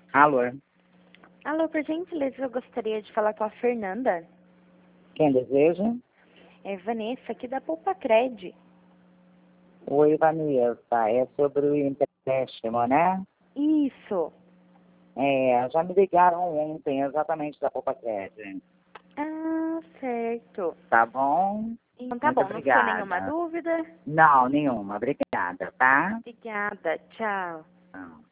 Alô? Alô, por gentileza, eu gostaria de falar com a Fernanda. Quem deseja? É Vanessa, aqui da Poupa Cred. Oi, Vanessa. É sobre o empréstimo, né? Isso. Já me ligaram ontem, exatamente da Poupa Cred. Ah, certo. Tá bom? Então tá Muito bom, não ficou nenhuma obrigada. dúvida? Não, nenhuma. Obrigada, tá? Obrigada, tchau. Não.